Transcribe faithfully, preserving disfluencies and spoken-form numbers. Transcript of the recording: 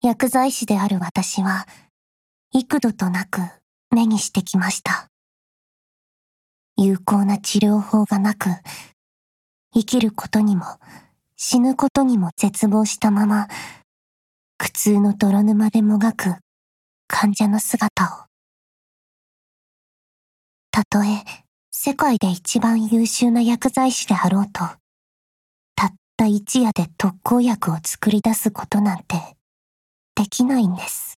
薬剤師である私は、幾度となく目にしてきました。有効な治療法がなく、生きることにも死ぬことにも絶望したまま、苦痛の泥沼でもがく患者の姿を。たとえ世界で一番優秀な薬剤師であろうと、たった一夜で特効薬を作り出すことなんてできないんです。